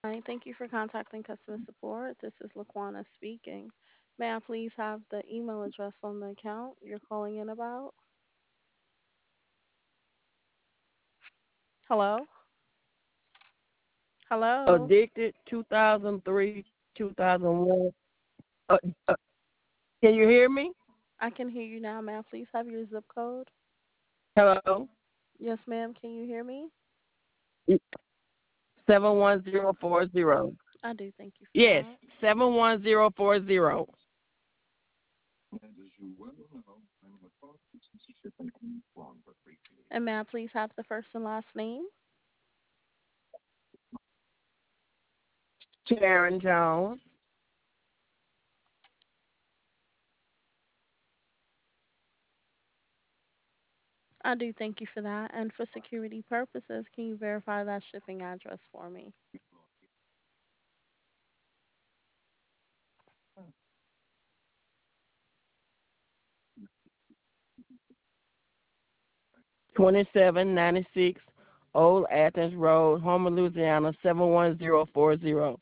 Hi, thank you for contacting customer support. This is Laquana speaking. May I please have the email address on the account you're calling in about? Hello? Hello? Addicted 2003, 2001. Uh, uh, can you hear me? I can hear you now. May I please have your zip code? Hello? Yes, ma'am. Can you hear me? 71040. I do. Thank you for Yes, that. 71040. And may I please have the first and last name? Sharon Jones. I do. Thank you for that. And for security purposes, can you verify that shipping address for me? 2796 Old Athens Road, Homer, Louisiana, 71040.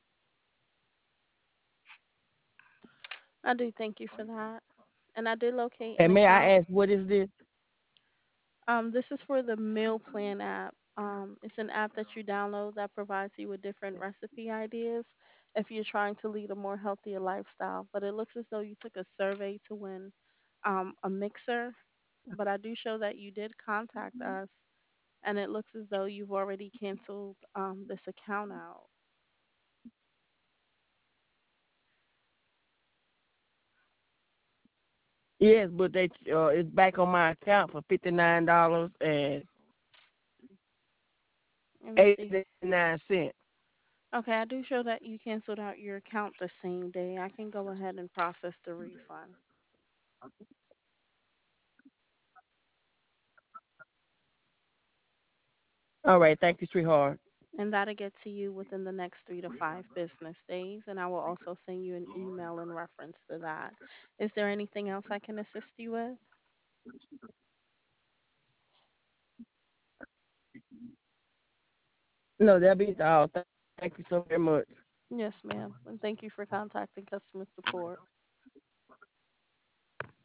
I do. Thank you for that. And I did locate an And may I account. ask, what is this? This is for the Meal Plan app. It's an app that you download that provides you with different recipe ideas if you're trying to lead a more healthier lifestyle. But it looks as though you took a survey to win a mixer. But I do show that you did contact us, and it looks as though you've already canceled this account out. Yes, but they it's back on my account for $59 and Let me see. 89 cents. Okay, I do show that you canceled out your account the same day. I can go ahead and process the refund. All right, thank you, sweetheart. And that'll get to you within the next 3 to 5 business days. And I will also send you an email in reference to that. Is there anything else I can assist you with? No, that'll be all. Thank you so very much. Yes, ma'am. And thank you for contacting customer support.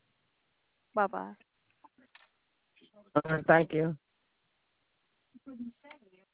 Bye bye. Thank you.